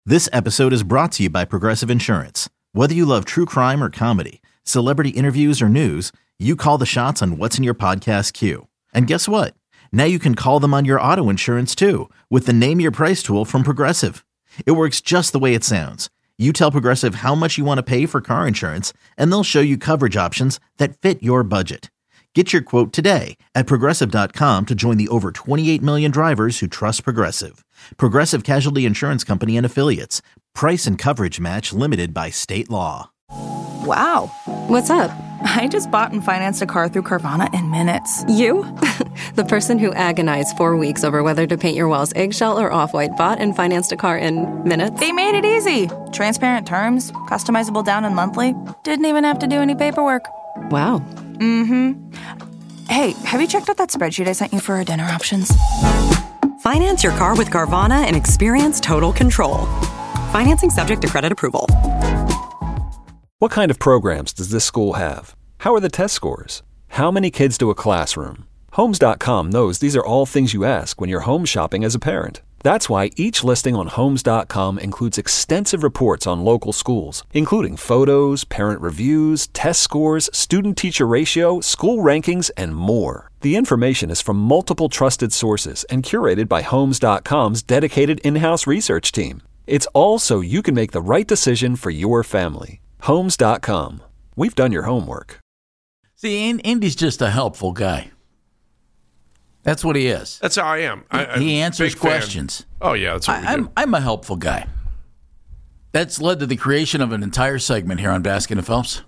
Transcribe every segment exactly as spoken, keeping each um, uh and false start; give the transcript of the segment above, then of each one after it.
This episode is brought to you by Progressive Insurance. Whether you love true crime or comedy, celebrity interviews or news, you call the shots on what's in your podcast queue. And guess what? Now you can call them on your auto insurance too with the Name Your Price tool from Progressive. It works just the way it sounds. You tell Progressive how much you want to pay for car insurance, and they'll show you coverage options that fit your budget. Get your quote today at Progressive dot com to join the over twenty-eight million drivers who trust Progressive. Progressive Casualty Insurance Company and Affiliates. Price and coverage match limited by state law. Wow. What's up? I just bought and financed a car through Carvana in minutes. You? The person who agonized four weeks over whether to paint your walls eggshell or off-white bought and financed a car in minutes? They made it easy. Transparent terms, customizable down and monthly. Didn't even have to do any paperwork. Wow. Mm-hmm. Hey, have you checked out that spreadsheet I sent you for our dinner options? Finance your car with Carvana and experience total control. Financing subject to credit approval. What kind of programs does this school have? How are the test scores? How many kids do a classroom? Homes dot com knows these are all things you ask when you're home shopping as a parent. That's why each listing on Homes dot com includes extensive reports on local schools, including photos, parent reviews, test scores, student-teacher ratio, school rankings, and more. The information is from multiple trusted sources and curated by Homes dot com's dedicated in-house research team. It's all so you can make the right decision for your family. Homes dot com. We've done your homework. See, Indy's just a helpful guy. That's what he is. That's how I am. I, he I'm answers big fan. questions. Oh, yeah, that's what I, we I'm, do. I'm a helpful guy. That's led to the creation of an entire segment here on Baskin and Phelps.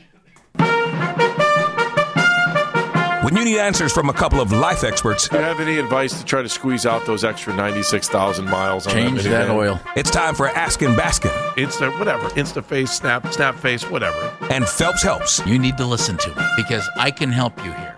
When you need answers from a couple of life experts, Do you have any advice to try to squeeze out those extra ninety-six thousand miles on Change that, that oil. it's time for Askin' Baskin. Insta, whatever. Insta face, snap, snap face, whatever. And Phelps helps. You need to listen to me because I can help you here.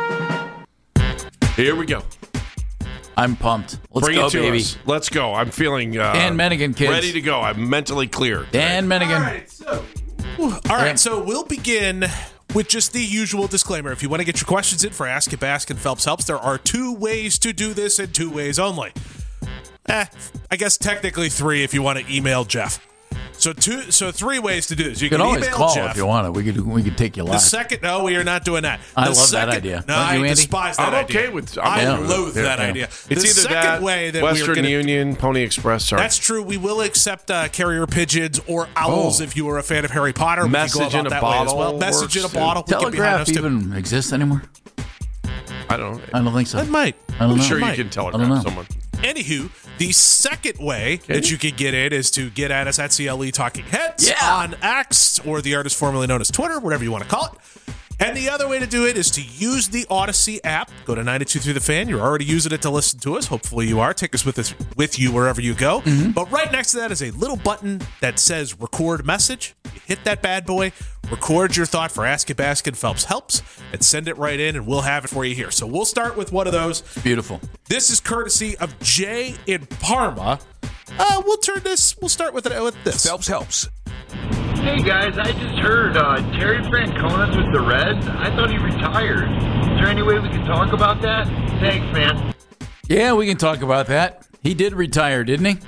Here we go. I'm pumped. Let's Bring go, it to baby. us. Let's go. I'm feeling uh, Dan Mennigan, kids. ready to go. I'm mentally clear. Dan Mennigan. All right, so, all right, so we'll begin with just the usual disclaimer. If you want to get your questions in for Ask It, Baskin, Phelps Helps, there are two ways to do this and two ways only. Eh, I guess technically three if you want to email Jeff. So two, so three ways to do this. You, You can can always email call Jeff. if you want to. We could we could take you The live. second, no, we are not doing that. I The love second, that idea. No, Don't I you, Andy? despise that I'm idea. okay with- I'm I okay with it. loathe Yeah, that yeah. idea. It's the either second that, way that Western we're gonna, Union, Pony Express. Sorry. That's true. We will accept uh, carrier pigeons or owls Oh. if you are a fan of Harry Potter. We can go Message about in a that way as bottle well. Message in a works, bottle. We can be behind Telegraph us, too. even exists anymore? I don't know. I don't think so. It might. I don't I'm know. sure you Might. can I don't know. telegraph someone. Anywho, the second way that you can get in is to get at us at C L E Talking Heads Yeah. on X or the artist formerly known as Twitter, whatever you want to call it. And the other way to do it is to use the Odyssey app. Go to ninety-two through the Fan. You're already using it to listen to us. Hopefully you are. Take us with us with you wherever you go. Mm-hmm. But right next to that is a little button that says record message. You hit that bad boy, record your thought for Ask It, Baskin, Phelps Helps, and send it right in, and we'll have it for you here. So we'll start with one of those. Beautiful. This is courtesy of Jay in Parma. Uh, we'll turn this. We'll start with it with this. Phelps helps. Hey guys, I just heard uh, Terry Francona's with the Reds. I thought he retired. Is there any way we can talk about that? Thanks, man. Yeah, we can talk about that. He did retire, didn't he?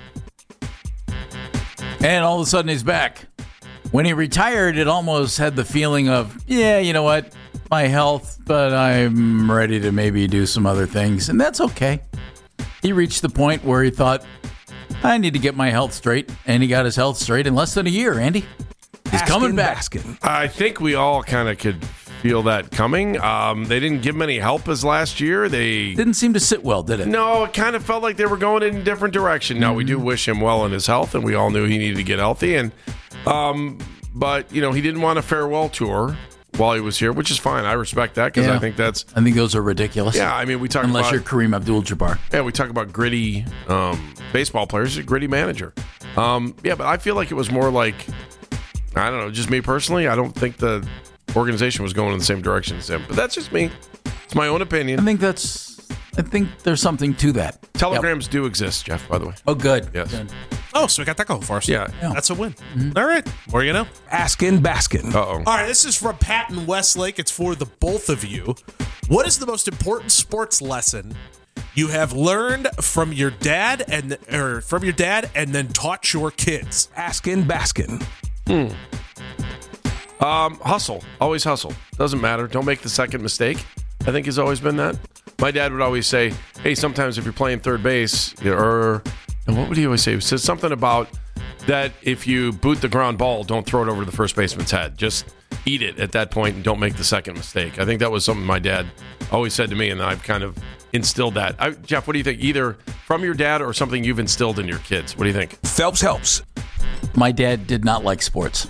And all of a sudden he's back. When he retired, it almost had the feeling of, yeah, you know what? My health, but I'm ready to maybe do some other things. And that's okay. He reached the point where he thought, I need to get my health straight. And he got his health straight in less than a year, Andy. He's coming Askin' back. Baskin. I think we all kind of could feel that coming. Um, they didn't give him any help as last year. They Didn't seem to sit well, did it? No, it kind of felt like they were going in a different direction. Now, we do wish him well in his health, and we all knew he needed to get healthy. And um, But, you know, he didn't want a farewell tour while he was here, which is fine. I respect that because Yeah. I think that's... I think those are ridiculous. Yeah, I mean, we talk Unless about... you're Kareem Abdul-Jabbar. Yeah, we talk about gritty um, baseball players. He's a gritty manager. Um, yeah, but I feel like it was more like... I don't know, just me personally. I don't think the organization was going in the same direction as him. But that's just me. It's my own opinion. I think that's... I think there's something to that. Telegrams do exist, Jeff, by the way. Oh, good. Yes. Good. Oh, so we got that going for us. Yeah. That's a win. All right. More you know. Askin' Baskin. Uh-oh. All right, this is from Pat in Westlake. It's for the both of you. What is the most important sports lesson you have learned from your dad and or from your dad and then taught your kids? Askin' Baskin. Hmm. Um, hustle. Always hustle. Doesn't matter. Don't make the second mistake. I think has always been that. My dad would always say, hey, sometimes if you're playing third base, you know, or and what would he always say? He said something about that if you boot the ground ball, don't throw it over to the first baseman's head. Just eat it at that point and don't make the second mistake. I think that was something my dad always said to me, and I've kind of instilled that. I, Jeff, what do you think? Either from your dad or something you've instilled in your kids. What do you think? Phelps helps. My dad did not like sports.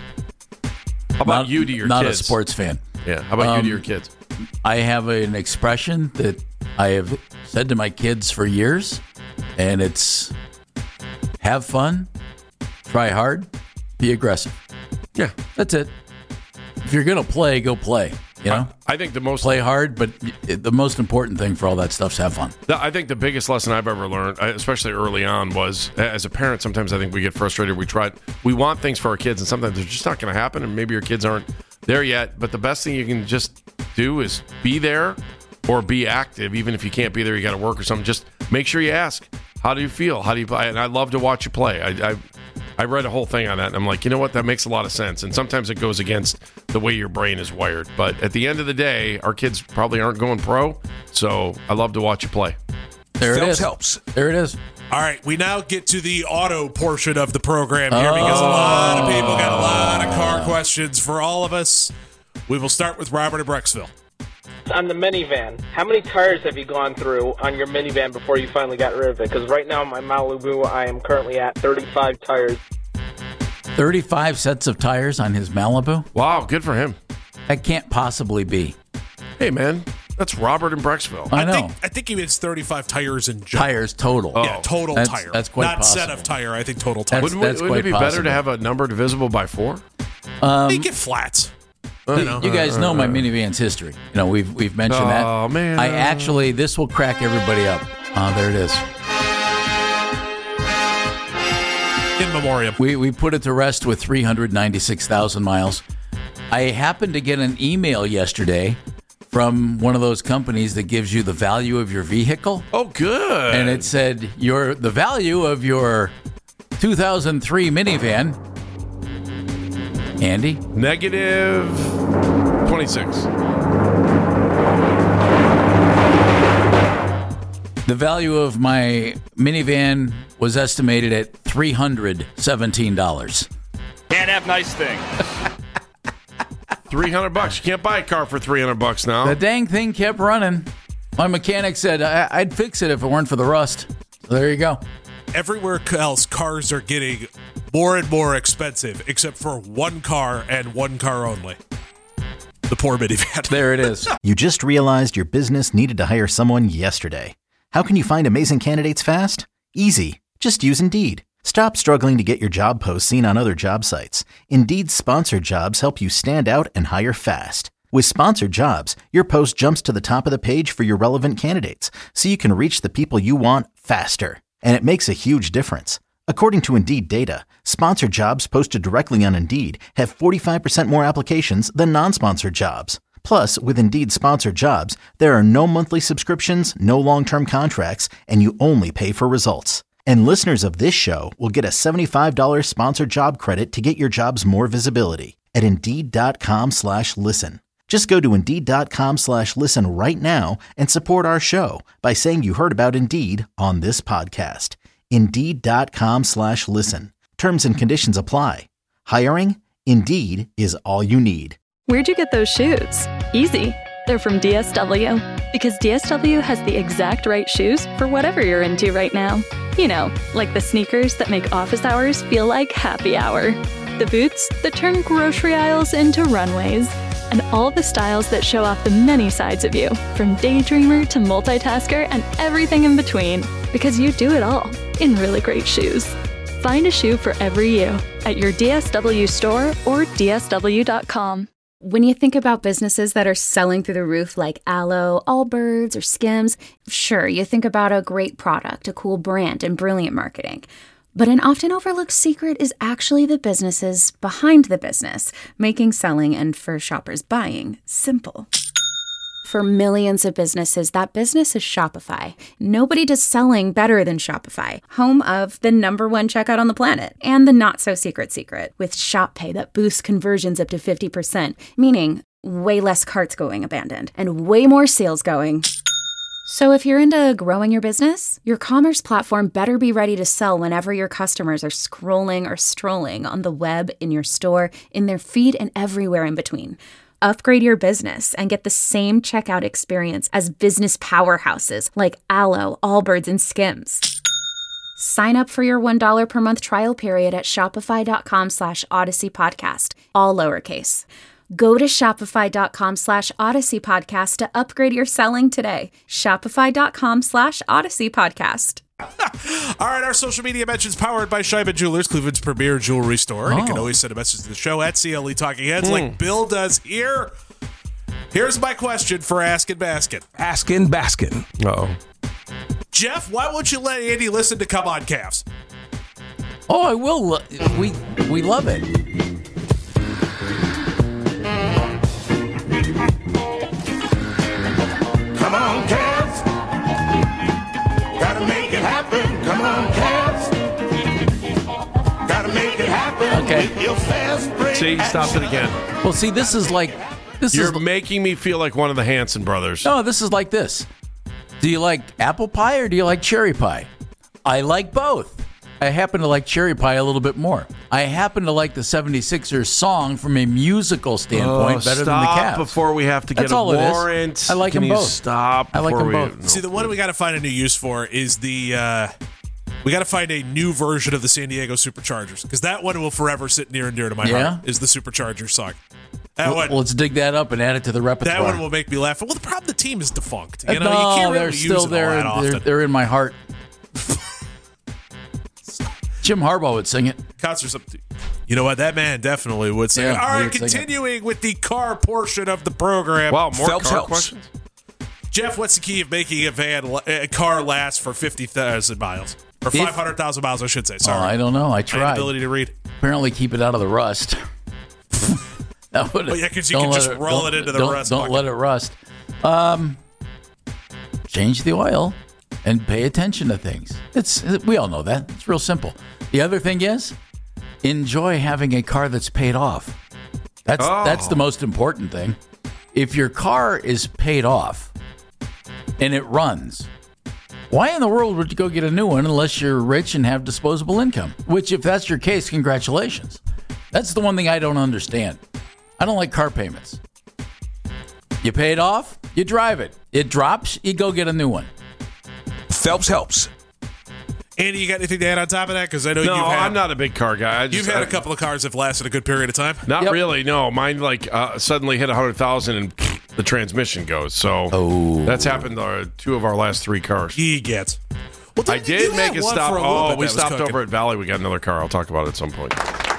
How about not, you to your not kids? Not a sports fan. Yeah. How about um, you to your kids? I have an expression that I have said to my kids for years, and it's have fun, try hard, be aggressive. Yeah. That's it. If you're going to play, go play. You know, I, I think the most play hard, but the most important thing for all that stuff is have fun. The, I think the biggest lesson I've ever learned, especially early on, was as a parent. Sometimes I think we get frustrated. We try, we want things for our kids, and sometimes they're just not going to happen. And maybe your kids aren't there yet. But the best thing you can just do is be there or be active, even if you can't be there. You got to work or something. Just make sure you ask, how do you feel? How do you play? And I love to watch you play. I, I I read a whole thing on that, and I'm like, you know what? That makes a lot of sense. And sometimes it goes against the way your brain is wired. But at the end of the day, our kids probably aren't going pro, so I love to watch you play. There it Phelps is. helps. There it is. All right, we now get to the auto portion of the program here because a lot of people got a lot of car questions for all of us. We will start with Robert in Brecksville. On the minivan, how many tires have you gone through on your minivan before you finally got rid of it? Because right now, my Malibu, I am currently at thirty-five tires. thirty-five sets of tires on his Malibu? Wow, good for him. That can't possibly be. Hey, man, that's Robert in Brecksville. I know. I think, I think he means thirty-five tires in general. Tires total. Oh. Yeah, total that's, tire. That's quite Not possible. set of tire, I think total tire. That's, Wouldn't, that's wouldn't it be quite better to possible. have a number divisible by four? Um, you get flats. You, know, you guys know my minivan's history. You know, we've we've mentioned oh, that. Oh, man. I actually, this will crack everybody up. Uh, there it is. In memoriam. We, we put it to rest with three hundred ninety-six thousand miles. I happened to get an email yesterday from one of those companies that gives you the value of your vehicle. Oh, good. And it said, your the value of your two thousand three minivan, Andy? Negative twenty-six. The value of my minivan was estimated at three hundred seventeen dollars. Can't have nice things. three hundred bucks. You can't buy a car for three hundred bucks now. The dang thing kept running. My mechanic said I- I'd fix it if it weren't for the rust. So there you go. Everywhere else, cars are getting more and more expensive, except for one car and one car only. The poor minivan. There it is. You just realized your business needed to hire someone yesterday. How can you find amazing candidates fast? Easy. Just use Indeed. Stop struggling to get your job posts seen on other job sites. Indeed's sponsored jobs help you stand out and hire fast. With sponsored jobs, your post jumps to the top of the page for your relevant candidates, so you can reach the people you want faster. And it makes a huge difference. According to Indeed data, sponsored jobs posted directly on Indeed have forty-five percent more applications than non-sponsored jobs. Plus, with Indeed sponsored jobs, there are no monthly subscriptions, no long-term contracts, and you only pay for results. And listeners of this show will get a seventy-five dollars sponsored job credit to get your jobs more visibility at Indeed.com slash listen. Just go to Indeed.com slash listen right now and support our show by saying you heard about Indeed on this podcast. Indeed.com slash listen. Terms and conditions apply. Hiring? Indeed is all you need. Where'd you get those shoes? Easy. They're from D S W. Because D S W has the exact right shoes for whatever you're into right now. You know, like the sneakers that make office hours feel like happy hour. The boots that turn grocery aisles into runways. And all the styles that show off the many sides of you, from daydreamer to multitasker and everything in between. Because you do it all in really great shoes. Find a shoe for every you at your D S W store or D S W dot com. When you think about businesses that are selling through the roof like Aloe, Allbirds, or Skims, sure, you think about a great product, a cool brand, and brilliant marketing. But an often overlooked secret is actually the businesses behind the business, making selling and for shoppers buying simple. For millions of businesses, that business is Shopify. Nobody does selling better than Shopify, home of the number one checkout on the planet and the not-so-secret secret with Shop Pay that boosts conversions up to fifty percent, meaning way less carts going abandoned and way more sales going. So if you're into growing your business, your commerce platform better be ready to sell whenever your customers are scrolling or strolling on the web, in your store, in their feed, and everywhere in between. Upgrade your business and get the same checkout experience as business powerhouses like Alo, Allbirds, and Skims. Sign up for your one dollar per month trial period at shopify.com slash Odyssey Podcast, all lowercase. Go to shopify.com slash Odyssey Podcast to upgrade your selling today. Shopify.com slash Odyssey Podcast. All right, our social media mentions powered by Scheiben Jewelers, Cleveland's premier jewelry store. And Oh. you can always send a message to the show at C L E Talking Heads Mm. like Bill does here. Here's my question for Askin Baskin. Askin Baskin. Uh-oh. Jeff, why won't you let Andy listen to Come On Cavs? Oh, I will. lo- We we love it. Come on, Cavs. Gotta make it happen. Come on, Cavs. Gotta make it happen. Okay. With your fast break. See, he stopped it again. Well, see, this is like this You're is making me feel like one of the Hanson brothers. no, this is like this. Do you like apple pie or do you like cherry pie? I like both. I happen to like cherry pie a little bit more. I happen to like the seventy-sixers song from a musical standpoint Oh, better than the stop Cavs. before we have to get That's a all it is. warrant. I like Can them you both. Stop. I like before them we- both. no. See, the one we got to find a new use for is the. Uh, we got to find a new version of the San Diego Superchargers because that one will forever sit near and dear to my Yeah? heart. Is the Superchargers song? That Well, one. well, let's dig that up and add it to the repertoire. That one will make me laugh. Well, the problem, the team is defunct. You Uh, know, no, you can't they're really use still it there. all that They're, often. they're in my heart. Jim Harbaugh would sing it. Concerts up. You know what? That man definitely would sing. Yeah, it. All he right, would sing it. continuing with the car portion of the program. Wow, more Phelps car helps. questions? Jeff, what's the key of making a van, a car last for fifty thousand miles or If- five hundred thousand miles? I should say. Oh, Sorry, I don't know. I My tried. inability to read. Apparently, keep it out of the rust. That would. Oh, yeah, 'cause you don't can let just roll don't- it into the don't- rust Don't bucket. let it rust. Um, change the oil and pay attention to things. It's we all know that. It's real simple. The other thing is, enjoy having a car that's paid off. That's Oh. that's the most important thing. If your car is paid off and it runs, why in the world would you go get a new one unless you're rich and have disposable income? Which, if that's your case, congratulations. That's the one thing I don't understand. I don't like car payments. You pay it off, you drive it. It drops, you go get a new one. Phelps helps. Andy, you got anything to add on top of that? Because I know No, you've had, I'm not a big car guy. I just, you've had I- a couple of cars that have lasted a good period of time. Not Yep. really. No, mine like uh, suddenly hit a hundred thousand and the transmission goes. So Oh. that's happened to our, two of our last three cars. He gets. Well, I didn't you- did you make had a one stop. for a little Oh, bit we that was stopped cooking. over at Valley. We got another car. I'll talk about it at some point.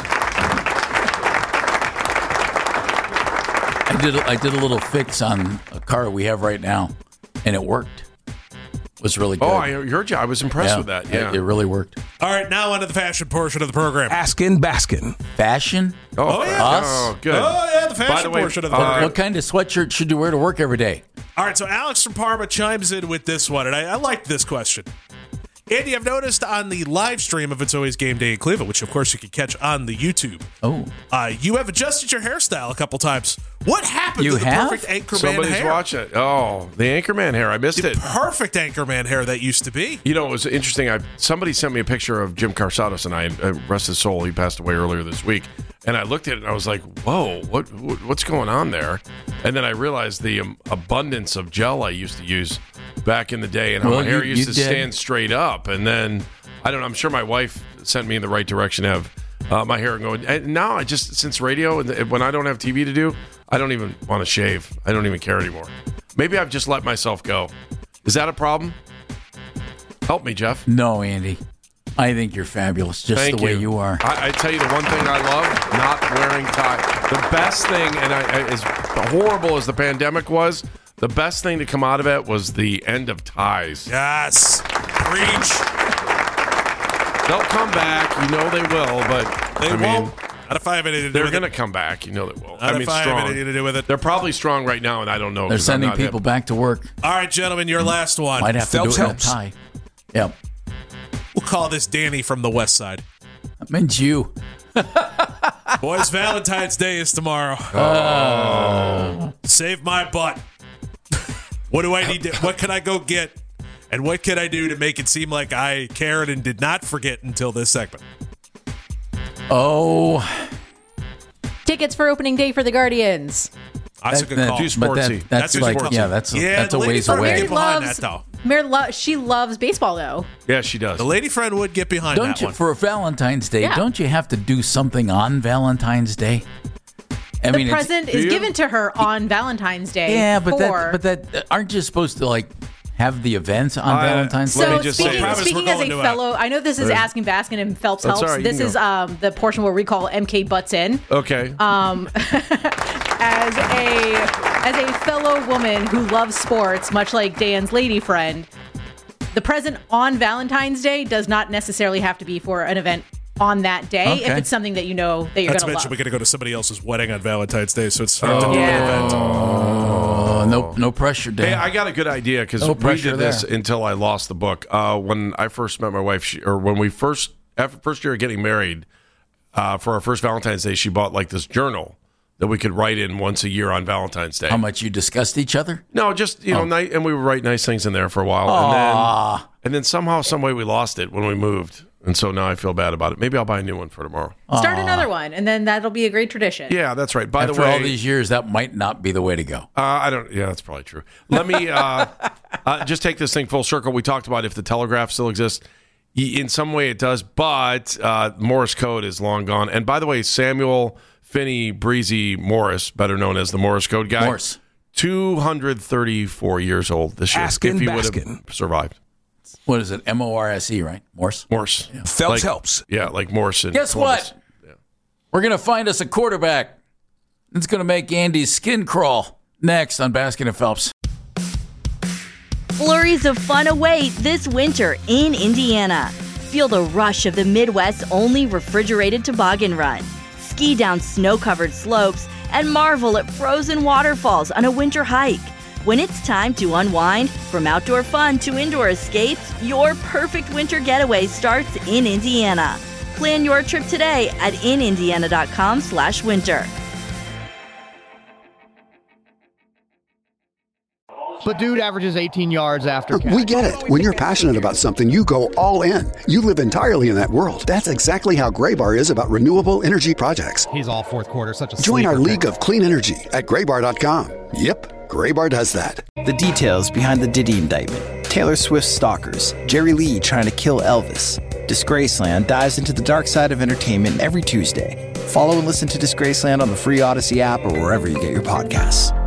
I did I did a little fix on a car we have right now, and it worked. It was really good. Oh, I heard you. I was impressed Yeah, with that. it- Yeah. it really worked. All right, now on to the fashion portion of the program. Askin Baskin. Fashion? Oh, yeah. Us? Oh, good. Oh, yeah, the fashion By the way, portion of the uh, program. What kind of sweatshirt should you wear to work every day? All right, so Alex from Parma chimes in with this one, and I, I liked this question. Andy, I've noticed on the live stream of It's Always Game Day in Cleveland, which of course you can catch on the YouTube, Oh, uh, you have adjusted your hairstyle a couple times. What happened You to the have? perfect Anchorman Somebody's hair? watching it. Oh, the Anchorman hair. I missed The it. perfect Anchorman hair that used to be. You know, it was interesting. I somebody sent me a picture of Jim Carsados, and I, uh, rest his soul, he passed away earlier this week. And I looked at it, and I was like, "Whoa, what, what what's going on there?" And then I realized the um, abundance of gel I used to use back in the day, and how Well, my hair you- used you to did. stand straight up. And then I don't know. I'm sure my wife sent me in the right direction. To have uh, my hair going. And now I just since radio and when I don't have T V to do, I don't even want to shave. I don't even care anymore. Maybe I've just let myself go. Is that a problem? Help me, Jeff. no, Andy. I think you're fabulous, just Thank the way you, are. I, I tell you, the one thing I love, not wearing tie. The best thing, and I, I, as horrible as the pandemic was, the best thing to come out of it was the end of ties. Yes. Preach. They'll come back. You know they will, but They I mean, won't. Out of five, anything to do They're with going to it. come back. You know they will. Out I of mean, five, strong. anything to do with it. They're probably strong right now, and I don't know. They're 'cause I'm sending not people him. back to work. All right, gentlemen, your last one. Might have to Phelps do it in a helps. tie. Yep. We'll call this Danny from the West Side. That means you. Boys, Valentine's Day is tomorrow. Oh. Save my butt. What do I need to, what can I go get? And what can I do to make it seem like I cared and did not forget until this segment? Oh. Tickets for opening day for the Guardians. That's a good call. Too But that- sportsy. that's too like, sportsy. yeah, that's, Yeah, that's a the lady ways from away. Mary behind loves- that, though. Mary lo- she loves baseball, though. Yeah, she does. The lady friend would get behind Don't that you, one. for Valentine's Day, Yeah. don't you have to do something on Valentine's Day? I The mean, it's- present is given to her on Valentine's Day. yeah, but for, that, but that, aren't you supposed to like have the events on Uh, Valentine's let Day? me So just speaking, say- Travis, speaking we're as a going to, uh, fellow, I know this is uh, asking Baskin and Phelps That's helps. all right, you This can is go. um, the portion where we call M K butts in. Okay. Um, as a as a fellow woman who loves sports, much like Dan's lady friend, the present on Valentine's Day does not necessarily have to be for an event on that day. Okay. If it's something that you know that you're Not to going to mention, love. we're going to go to somebody else's wedding on Valentine's Day, so it's hard to do Yeah. an event. Oh, no, no pressure, Dan. Hey, I got a good idea because No we pressure did this there. until I lost the book. Uh, when I first met my wife, she, or when we first, after first year of getting married, uh, for our first Valentine's Day, she bought like this journal that we could write in once a year on Valentine's Day. How much you discussed each other? No, just you know, Oh. ni- and we would write nice things in there for a while, Aw. and then and then somehow, some way, we lost it when we moved, and so now I feel bad about it. Maybe I'll buy a new one for tomorrow. Start another one, and then that'll be a great tradition. Yeah, that's right. By After the way, all these years, that might not be the way to go. Uh, I don't. Yeah, that's probably true. Let me uh, uh, just take this thing full circle. We talked about if the telegraph still exists. Y- In some way, it does, but uh, Morse code is long gone. And by the way, Samuel Finney Breezy Morris, better known as the Morse code guy, Morse. two hundred thirty-four years old this year. Askin if he would Baskin. have survived. What is it? M O R S E, right? Morse. Morse. Phelps Like- helps. Yeah, like Morse. and Guess Columbus. what? We're going to find us a quarterback. It's going to make Andy's skin crawl. Next on Baskin and Phelps. Flurries of fun await this winter in Indiana. Feel the rush of the Midwest's only refrigerated toboggan run. Ski down snow-covered slopes and marvel at frozen waterfalls on a winter hike. When it's time to unwind, from outdoor fun to indoor escapes, your perfect winter getaway starts in Indiana. Plan your trip today at in indiana dot com slash winter. But dude averages eighteen yards after catch. We get it. When you're passionate about something, you go all in. You live entirely in that world. That's exactly how Graybar is about renewable energy projects. He's all fourth quarter, such a Join our sleeper league pick. of clean energy at graybar dot com. Yep, Graybar does that. The details behind the Diddy indictment. Taylor Swift's stalkers. Jerry Lee trying to kill Elvis. Disgraceland dives into the dark side of entertainment every Tuesday. Follow and listen to Disgraceland on the free Odyssey app or wherever you get your podcasts.